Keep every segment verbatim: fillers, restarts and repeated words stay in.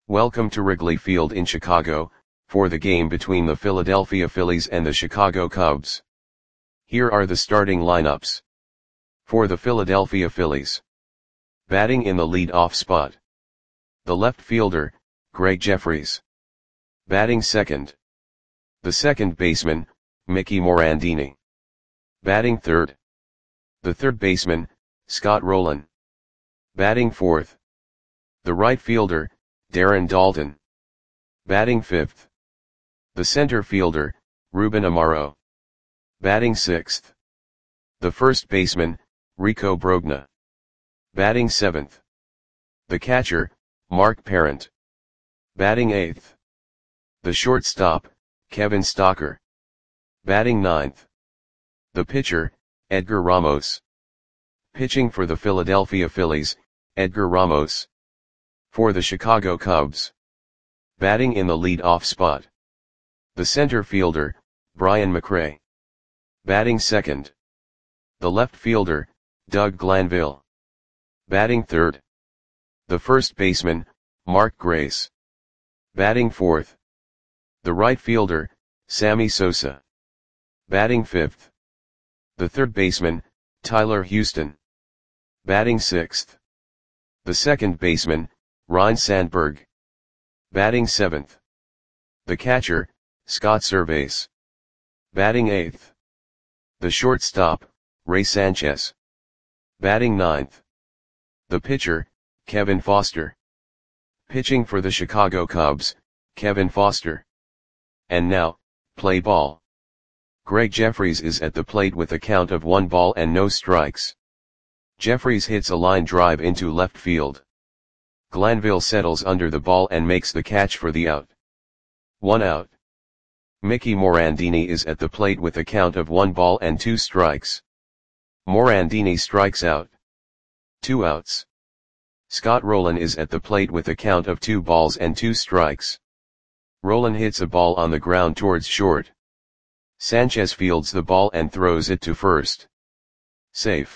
Welcome to Wrigley Field in Chicago, for the game between the Philadelphia Phillies and the Chicago Cubs. Here are the starting lineups. For the Philadelphia Phillies. Batting in the lead-off spot. The left fielder, Gregg Jefferies. Batting second. The second baseman, Mickey Morandini. Batting third. The third baseman, Scott Rolen. Batting fourth. The right fielder, Darren Daulton. Batting fifth. The center fielder, Ruben Amaro. Batting sixth. The first baseman, Rico Brogna. Batting seventh. The catcher, Mark Parent. Batting eighth. The shortstop, Kevin Stocker. Batting ninth. The pitcher, Edgar Ramos. Pitching for the Philadelphia Phillies, Edgar Ramos. For the Chicago Cubs. Batting in the lead-off spot. The center fielder, Brian McRae. Batting second. The left fielder, Doug Glanville. Batting third. The first baseman, Mark Grace. Batting fourth. The right fielder, Sammy Sosa. Batting fifth. The third baseman, Tyler Houston. Batting sixth. The second baseman, Ryne Sandberg. Batting seventh. The catcher, Scott Servais. Batting eighth. The shortstop, Ray Sanchez. Batting ninth. The pitcher, Kevin Foster. Pitching for the Chicago Cubs, Kevin Foster. And now, play ball. Gregg Jefferies is at the plate with a count of one ball and no strikes. Jefferies hits a line drive into left field. Glanville settles under the ball and makes the catch for the out. One out. Mickey Morandini is at the plate with a count of one ball and two strikes. Morandini strikes out. Two outs. Scott Rolen is at the plate with a count of two balls and two strikes. Rolen hits a ball on the ground towards short. Sanchez fields the ball and throws it to first. Safe.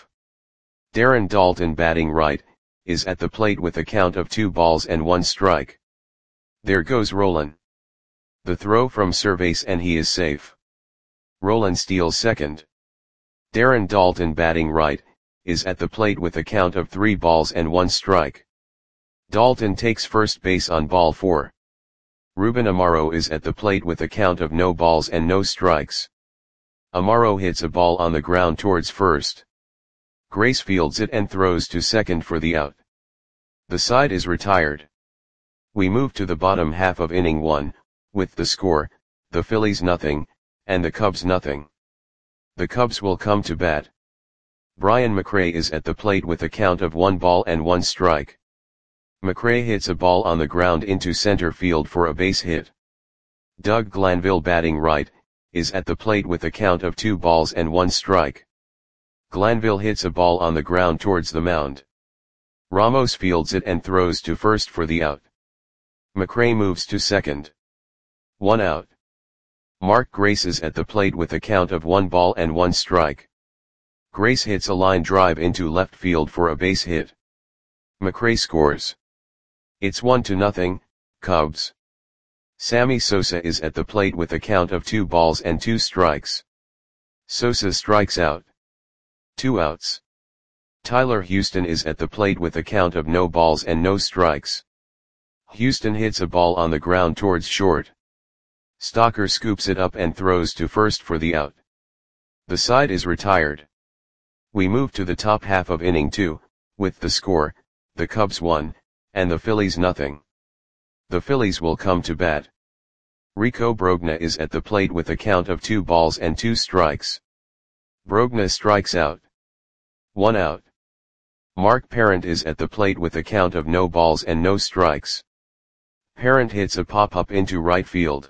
Darren Daulton, batting right, is at the plate with a count of two balls and one strike. There goes Rolen. The throw from Servais and he is safe. Rolen steals second. Darren Daulton, batting right, is at the plate with a count of three balls and one strike. Daulton takes first base on ball four. Ruben Amaro is at the plate with a count of no balls and no strikes. Amaro hits a ball on the ground towards first. Grace fields it and throws to second for the out. The side is retired. We move to the bottom half of inning one, with the score, the Phillies nothing, and the Cubs nothing. The Cubs will come to bat. Brian McRae is at the plate with a count of one ball and one strike. McRae hits a ball on the ground into center field for a base hit. Doug Glanville, batting right, is at the plate with a count of two balls and one strike. Glanville hits a ball on the ground towards the mound. Ramos fields it and throws to first for the out. McRae moves to second. One out. Mark Grace is at the plate with a count of one ball and one strike. Grace hits a line drive into left field for a base hit. McRae scores. It's one to nothing, Cubs. Sammy Sosa is at the plate with a count of two balls and two strikes. Sosa strikes out. Two outs. Tyler Houston is at the plate with a count of no balls and no strikes. Houston hits a ball on the ground towards short. Stocker scoops it up and throws to first for the out. The side is retired. We move to the top half of inning two, with the score, the Cubs one, and the Phillies nothing. The Phillies will come to bat. Rico Brogna is at the plate with a count of two balls and two strikes. Brogna strikes out. One out. Mark Parent is at the plate with a count of no balls and no strikes. Parent hits a pop-up into right field.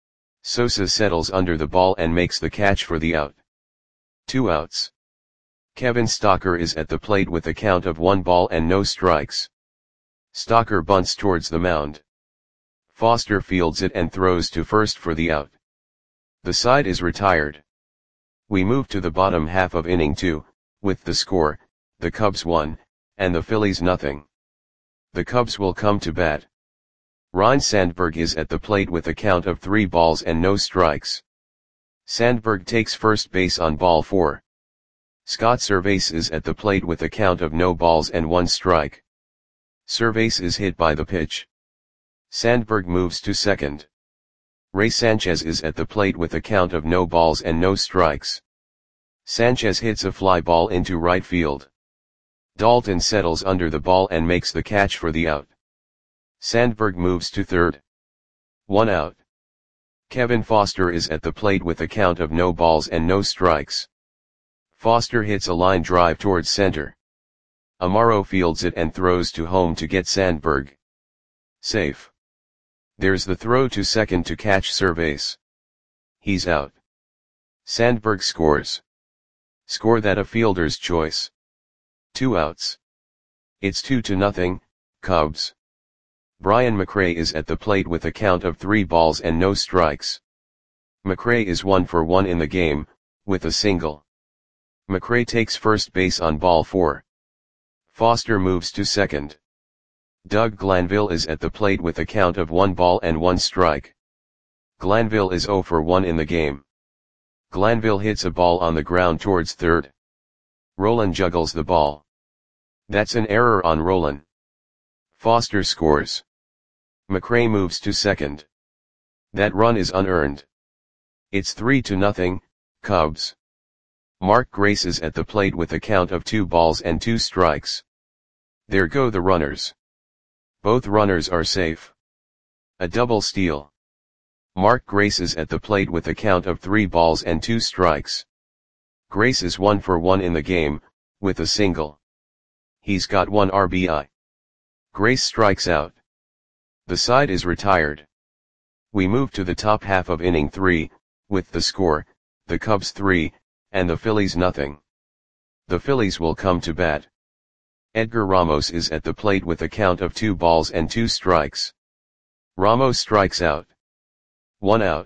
Sosa settles under the ball and makes the catch for the out. Two outs. Kevin Stocker is at the plate with a count of one ball and no strikes. Stocker bunts towards the mound. Foster fields it and throws to first for the out. The side is retired. We move to the bottom half of inning two, with the score, the Cubs one, and the Phillies nothing. The Cubs will come to bat. Ryne Sandberg is at the plate with a count of three balls and no strikes. Sandberg takes first base on ball four. Scott Servais is at the plate with a count of no balls and one strike. Servais is hit by the pitch. Sandberg moves to second. Ray Sanchez is at the plate with a count of no balls and no strikes. Sanchez hits a fly ball into right field. Dalton settles under the ball and makes the catch for the out. Sandberg moves to third. One out. Kevin Foster is at the plate with a count of no balls and no strikes. Foster hits a line drive towards center. Amaro fields it and throws to home to get Sandberg. Safe. There's the throw to second to catch Servais. He's out. Sandberg scores. Score that a fielder's choice. Two outs. It's two to nothing, Cubs. Brian McRae is at the plate with a count of three balls and no strikes. McRae is one for one in the game, with a single. McRae takes first base on ball four. Foster moves to second. Doug Glanville is at the plate with a count of one ball and one strike. Glanville is zero for one in the game. Glanville hits a ball on the ground towards third. Rolen juggles the ball. That's an error on Rolen. Foster scores. McRae moves to second. That run is unearned. It's three to nothing, Cubs. Mark Grace is at the plate with a count of two balls and two strikes. There go the runners. Both runners are safe. A double steal. Mark Grace is at the plate with a count of three balls and two strikes. Grace is one for one in the game, with a single. He's got one R B I. Grace strikes out. The side is retired. We move to the top half of inning three, with the score, the Cubs three, and the Phillies nothing. The Phillies will come to bat. Edgar Ramos is at the plate with a count of two balls and two strikes. Ramos strikes out. One out.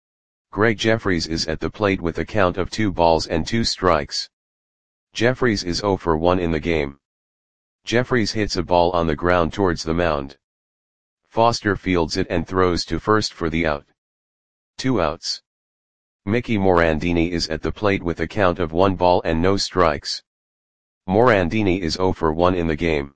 Greg Jeffries is at the plate with a count of two balls and two strikes. Jeffries is zero for one in the game. Jeffries hits a ball on the ground towards the mound. Foster fields it and throws to first for the out. Two outs. Mickey Morandini is at the plate with a count of one ball and no strikes. Morandini is zero for one in the game.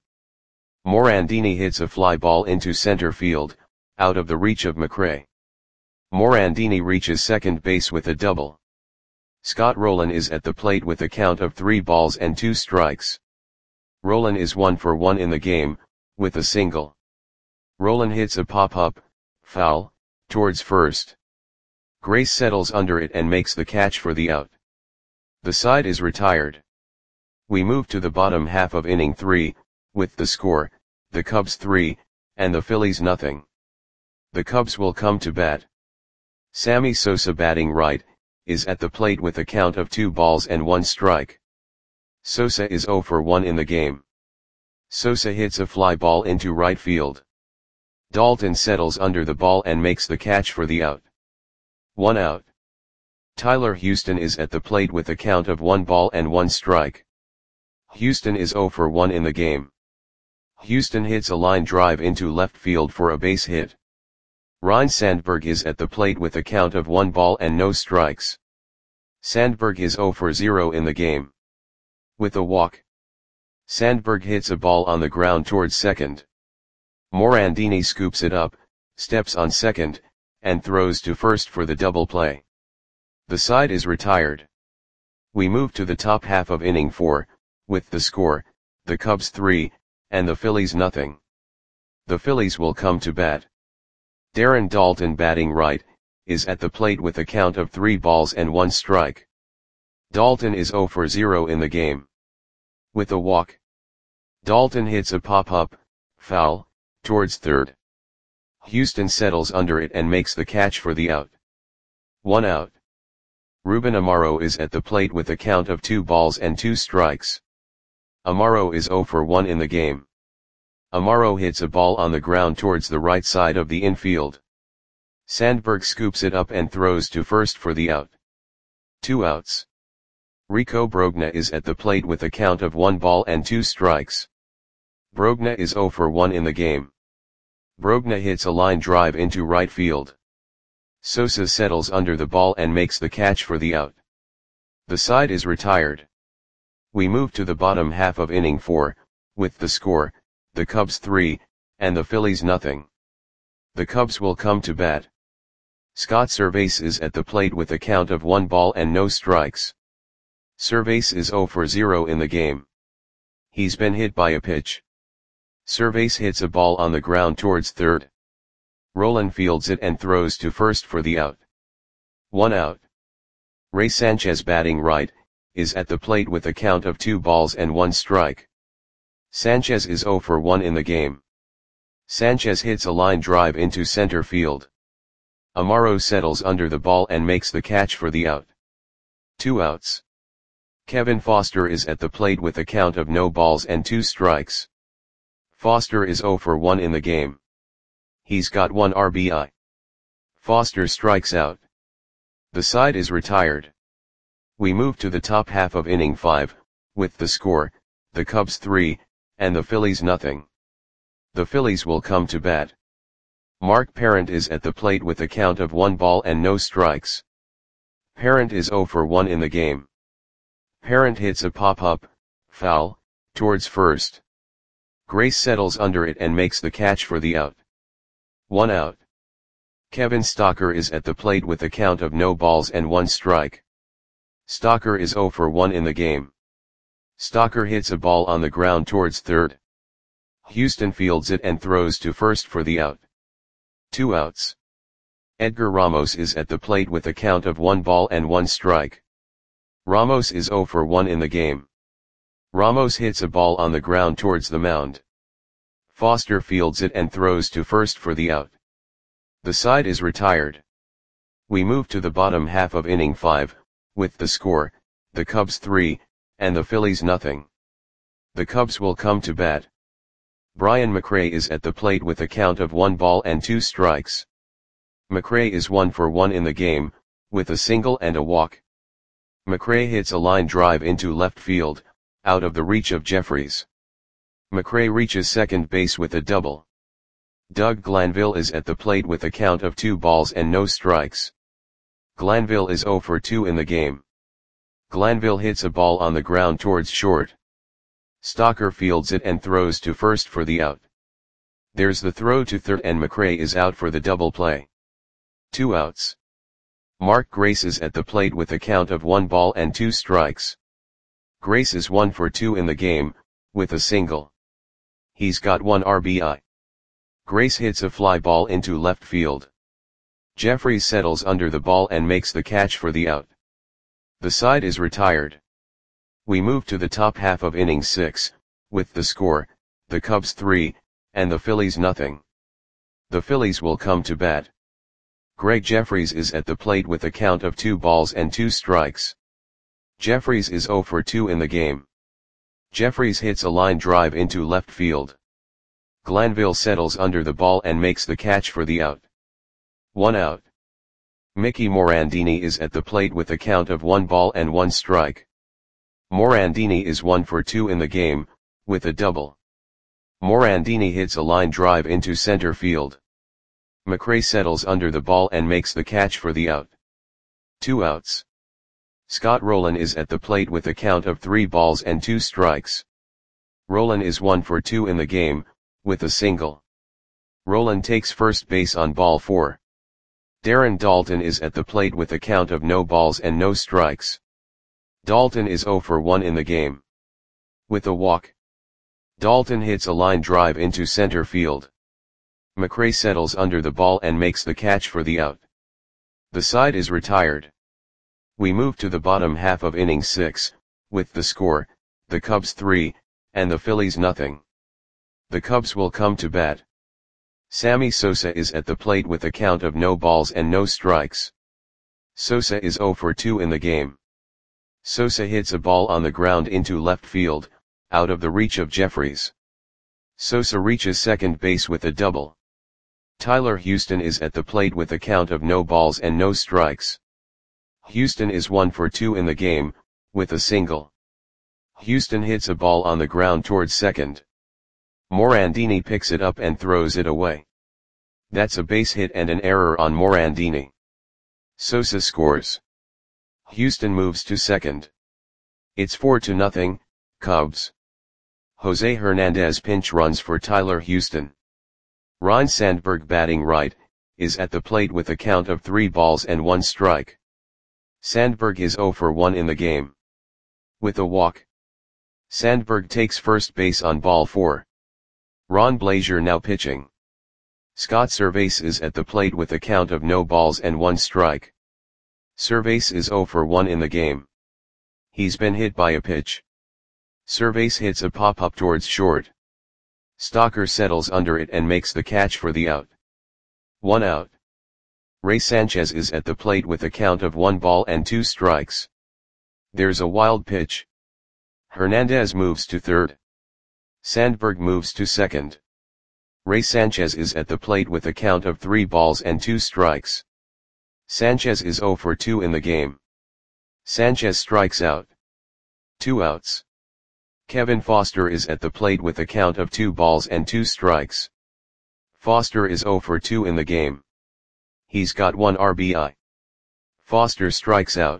Morandini hits a fly ball into center field, out of the reach of McRae. Morandini reaches second base with a double. Scott Rolen is at the plate with a count of three balls and two strikes. Rolen is one for one in the game, with a single. Rolen hits a pop-up, foul, towards first. Grace settles under it and makes the catch for the out. The side is retired. We move to the bottom half of inning three, with the score, the Cubs three, and the Phillies nothing. The Cubs will come to bat. Sammy Sosa batting right, is at the plate with a count of two balls and one strike. Sosa is zero for one in the game. Sosa hits a fly ball into right field. Dalton settles under the ball and makes the catch for the out. One out. Tyler Houston is at the plate with a count of one ball and one strike. Houston is zero for one in the game. Houston hits a line drive into left field for a base hit. Ryne Sandberg is at the plate with a count of one ball and no strikes. Sandberg is zero for zero in the game. With a walk. Sandberg hits a ball on the ground towards second. Morandini scoops it up, steps on second, and throws to first for the double play. The side is retired. We move to the top half of inning four, with the score, the Cubs three, and the Phillies nothing. The Phillies will come to bat. Darren Daulton batting right, is at the plate with a count of three balls and one strike. Daulton is zero for zero in the game. With a walk. Daulton hits a pop-up, foul, towards third. Houston settles under it and makes the catch for the out. One out. Ruben Amaro is at the plate with a count of two balls and two strikes. Amaro is zero for one in the game. Amaro hits a ball on the ground towards the right side of the infield. Sandberg scoops it up and throws to first for the out. Two outs. Rico Brogna is at the plate with a count of one ball and two strikes. Brogna is zero for one in the game. Brogna hits a line drive into right field. Sosa settles under the ball and makes the catch for the out. The side is retired. We move to the bottom half of inning four, with the score, the Cubs three, and the Phillies nothing. The Cubs will come to bat. Scott Servais is at the plate with a count of one ball and no strikes. Servais is zero for zero in the game. He's been hit by a pitch. Servais hits a ball on the ground towards third. Rolen fields it and throws to first for the out. One out. Ray Sanchez, batting right, is at the plate with a count of two balls and one strike. Sanchez is zero for one in the game. Sanchez hits a line drive into center field. Amaro settles under the ball and makes the catch for the out. Two outs. Kevin Foster is at the plate with a count of no balls and two strikes. Foster is zero for one in the game. He's got one R B I. Foster strikes out. The side is retired. We move to the top half of inning five, with the score, the Cubs three, and the Phillies nothing. The Phillies will come to bat. Mark Parent is at the plate with a count of one ball and no strikes. Parent is zero for one in the game. Parent hits a pop-up, foul, towards first. Grace settles under it and makes the catch for the out. One out. Kevin Stocker is at the plate with a count of no balls and one strike. Stocker is zero for one in the game. Stocker hits a ball on the ground towards third. Houston fields it and throws to first for the out. Two outs. Edgar Ramos is at the plate with a count of one ball and one strike. Ramos is zero for one in the game. Ramos hits a ball on the ground towards the mound. Foster fields it and throws to first for the out. The side is retired. We move to the bottom half of inning five, with the score, the Cubs three, and the Phillies nothing. The Cubs will come to bat. Brian McRae is at the plate with a count of one ball and two strikes. McRae is one for one in the game, with a single and a walk. McRae hits a line drive into left field, out of the reach of Jeffries. McRae reaches second base with a double. Doug Glanville is at the plate with a count of two balls and no strikes. Glanville is zero for two in the game. Glanville hits a ball on the ground towards short. Stocker fields it and throws to first for the out. There's the throw to third and McRae is out for the double play. Two outs. Mark Grace is at the plate with a count of one ball and two strikes. Grace is one for two in the game, with a single. He's got one R B I. Grace hits a fly ball into left field. Jeffries settles under the ball and makes the catch for the out. The side is retired. We move to the top half of inning six, with the score, the Cubs three, and the Phillies nothing. The Phillies will come to bat. Greg Jeffries is at the plate with a count of two balls and two strikes. Jeffries is zero for two in the game. Jeffries hits a line drive into left field. Glanville settles under the ball and makes the catch for the out. One out. Mickey Morandini is at the plate with a count of one ball and one strike. Morandini is one for two in the game, with a double. Morandini hits a line drive into center field. McRae settles under the ball and makes the catch for the out. Two outs. Scott Rolen is at the plate with a count of three balls and two strikes. Rolen is one for two in the game, with a single. Rolen takes first base on ball four. Darren Daulton is at the plate with a count of no balls and no strikes. Daulton is zero for one in the game. With a walk. Daulton hits a line drive into center field. McRae settles under the ball and makes the catch for the out. The side is retired. We move to the bottom half of inning six, with the score, the Cubs three, and the Phillies nothing. The Cubs will come to bat. Sammy Sosa is at the plate with a count of no balls and no strikes. Sosa is zero for two in the game. Sosa hits a ball on the ground into left field, out of the reach of Jeffries. Sosa reaches second base with a double. Tyler Houston is at the plate with a count of no balls and no strikes. Houston is one for two in the game, with a single. Houston hits a ball on the ground towards second. Morandini picks it up and throws it away. That's a base hit and an error on Morandini. Sosa scores. Houston moves to second. It's four to nothing, Cubs. Jose Hernandez pinch runs for Tyler Houston. Ryne Sandberg batting right, is at the plate with a count of three balls and one strike. Sandberg is zero for one in the game. With a walk. Sandberg takes first base on ball four. Ron Blazier now pitching. Scott Servais is at the plate with a count of no balls and one strike. Servais is zero for one in the game. He's been hit by a pitch. Servais hits a pop-up towards short. Stalker settles under it and makes the catch for the out. One out. Ray Sanchez is at the plate with a count of one ball and two strikes. There's a wild pitch. Hernandez moves to third. Sandberg moves to second. Ray Sanchez is at the plate with a count of three balls and two strikes. Sanchez is zero for two in the game. Sanchez strikes out. Two outs. Kevin Foster is at the plate with a count of two balls and two strikes. Foster is zero for two in the game. He's got one R B I. Foster strikes out.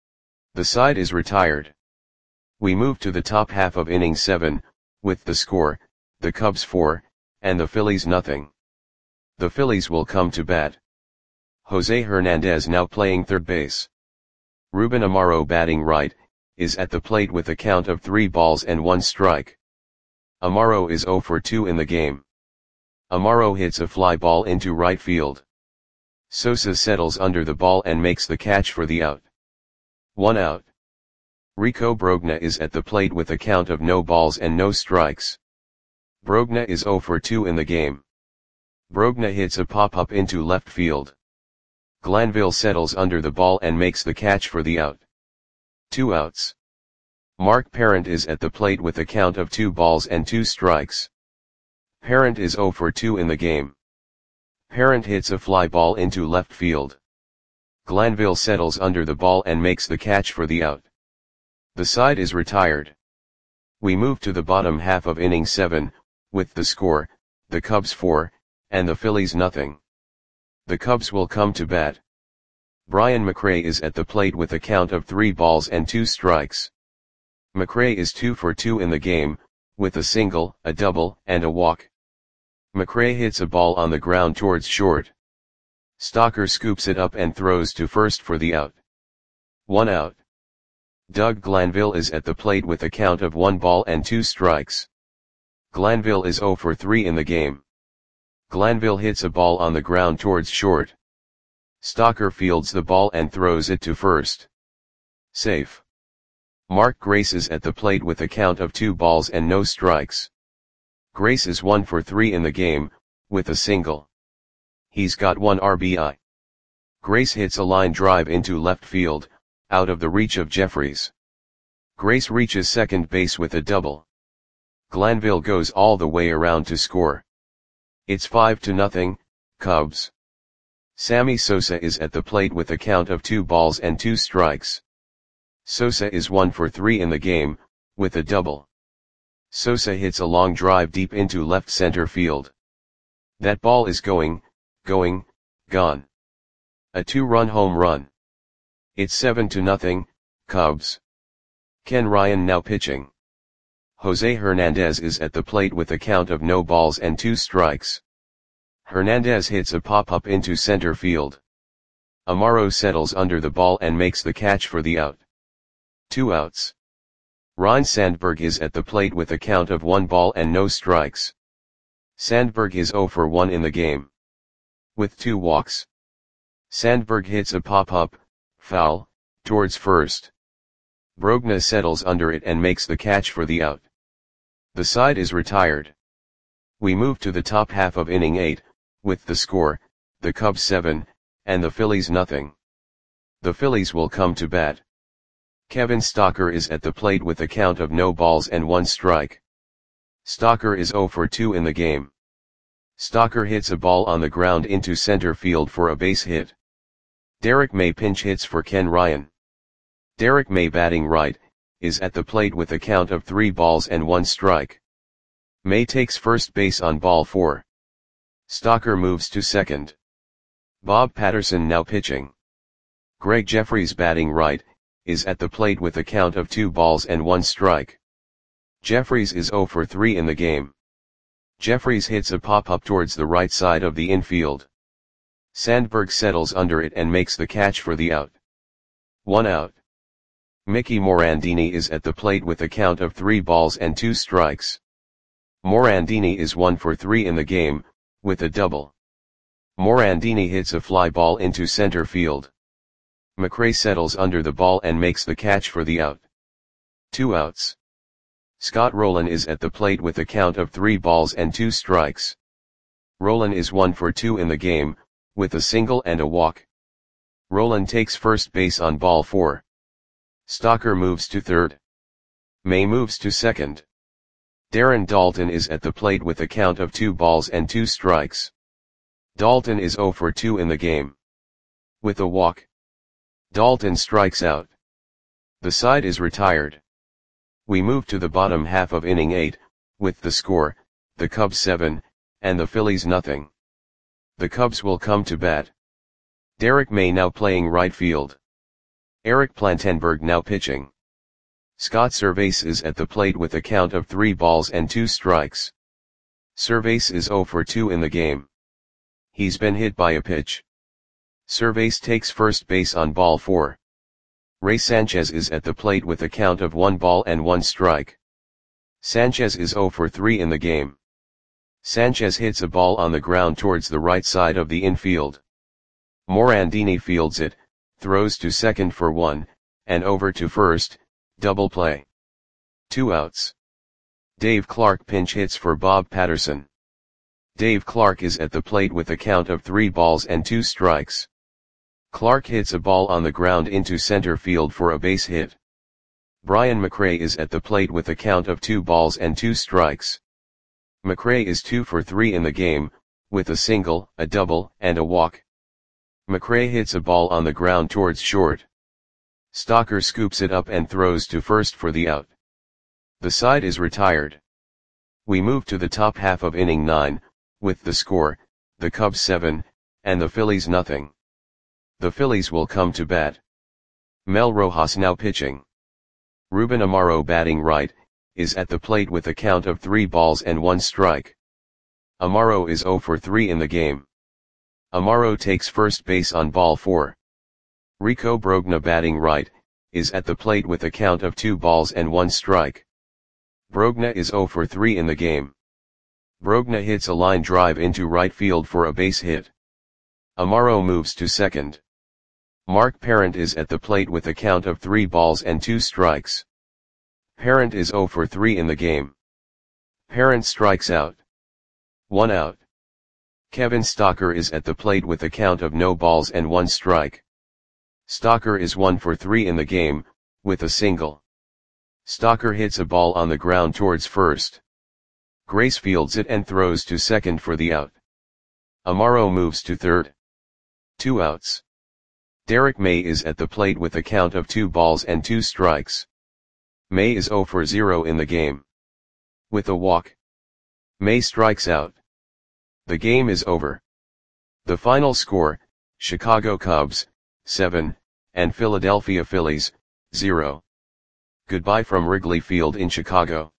The side is retired. We move to the top half of inning seven, with the score, the Cubs four, and the Phillies nothing. The Phillies will come to bat. Jose Hernandez now playing third base. Ruben Amaro batting right, is at the plate with a count of three balls and one strike. Amaro is zero for two in the game. Amaro hits a fly ball into right field. Sosa settles under the ball and makes the catch for the out. One out. Rico Brogna is at the plate with a count of no balls and no strikes. Brogna is zero for two in the game. Brogna hits a pop-up into left field. Glanville settles under the ball and makes the catch for the out. Two outs. Mark Parent is at the plate with a count of two balls and two strikes. Parent is zero for two in the game. Parent hits a fly ball into left field. Glanville settles under the ball and makes the catch for the out. The side is retired. We move to the bottom half of inning seven, with the score, the Cubs four, and the Phillies nothing. The Cubs will come to bat. Brian McRae is at the plate with a count of three balls and two strikes. McRae is two for two in the game, with a single, a double, and a walk. McRae hits a ball on the ground towards short. Stalker scoops it up and throws to first for the out. One out. Doug Glanville is at the plate with a count of one ball and two strikes. Glanville is zero for three in the game. Glanville hits a ball on the ground towards short. Stalker fields the ball and throws it to first. Safe. Mark Grace is at the plate with a count of two balls and no strikes. Grace is one for three in the game, with a single. He's got one R B I. Grace hits a line drive into left field, out of the reach of Jeffries. Grace reaches second base with a double. Glanville goes all the way around to score. It's five to nothing, Cubs. Sammy Sosa is at the plate with a count of two balls and two strikes. Sosa is one for three in the game, with a double. Sosa hits a long drive deep into left center field. That ball is going, going, gone. A two-run home run. It's seven to nothing, Cubs. Ken Ryan now pitching. Jose Hernandez is at the plate with a count of no balls and two strikes. Hernandez hits a pop-up into center field. Amaro settles under the ball and makes the catch for the out. Two outs. Ryne Sandberg is at the plate with a count of one ball and no strikes. Sandberg is zero for one in the game. With two walks. Sandberg hits a pop-up, foul, towards first. Brogna settles under it and makes the catch for the out. The side is retired. We move to the top half of inning eight, with the score, the Cubs seven, and the Phillies nothing. The Phillies will come to bat. Kevin Stalker is at the plate with a count of no balls and one strike. Stalker is zero for two in the game. Stalker hits a ball on the ground into center field for a base hit. Derek May pinch hits for Ken Ryan. Derek May batting right, is at the plate with a count of three balls and one strike. May takes first base on ball four. Stocker moves to second. Bob Patterson now pitching. Greg Jeffries batting right, is at the plate with a count of two balls and one strike. Jeffries is oh for three in the game. Jeffries hits a pop-up towards the right side of the infield. Sandberg settles under it and makes the catch for the out. One out. Mickey Morandini is at the plate with a count of three balls and two strikes. Morandini is one for three in the game, with a double. Morandini hits a fly ball into center field. McRae settles under the ball and makes the catch for the out. Two outs. Scott Rowland is at the plate with a count of three balls and two strikes. Rowland is one for two in the game, with a single and a walk. Rowland takes first base on ball four. Stocker moves to third. May moves to second. Darren Daulton is at the plate with a count of two balls and two strikes. Daulton is oh for two in the game. With a walk. Daulton strikes out. The side is retired. We move to the bottom half of inning eight, with the score, the Cubs seven, and the Phillies nothing. The Cubs will come to bat. Derek May now playing right field. Eric Plantenberg now pitching. Scott Servais is at the plate with a count of three balls and two strikes. Servais is oh for two in the game. He's been hit by a pitch. Servais takes first base on ball four. Ray Sanchez is at the plate with a count of one ball and one strike. Sanchez is oh for three in the game. Sanchez hits a ball on the ground towards the right side of the infield. Morandini fields it, throws to second for one, and over to first, double play. Two outs. Dave Clark pinch hits for Bob Patterson. Dave Clark is at the plate with a count of three balls and two strikes. Clark hits a ball on the ground into center field for a base hit. Brian McRae is at the plate with a count of two balls and two strikes. McRae is two for three in the game, with a single, a double, and a walk. McRae hits a ball on the ground towards short. Stocker scoops it up and throws to first for the out. The side is retired. We move to the top half of inning nine, with the score, the Cubs seven, and the Phillies nothing. The Phillies will come to bat. Mel Rojas now pitching. Ruben Amaro batting right, is at the plate with a count of three balls and one strike. Amaro is oh for three in the game. Amaro takes first base on ball four. Rico Brogna batting right, is at the plate with a count of two balls and one strike. Brogna is oh for three in the game. Brogna hits a line drive into right field for a base hit. Amaro moves to second. Mark Parent is at the plate with a count of three balls and two strikes. Parent is oh for three in the game. Parent strikes out. One out. Kevin Stocker is at the plate with a count of no balls and one strike. Stocker is one for three in the game, with a single. Stocker hits a ball on the ground towards first. Grace fields it and throws to second for the out. Amaro moves to third. Two outs. Derek May is at the plate with a count of two balls and two strikes. May is oh for zero in the game. With a walk. May strikes out. The game is over. The final score, Chicago Cubs, seven, and Philadelphia Phillies, zero. Goodbye from Wrigley Field in Chicago.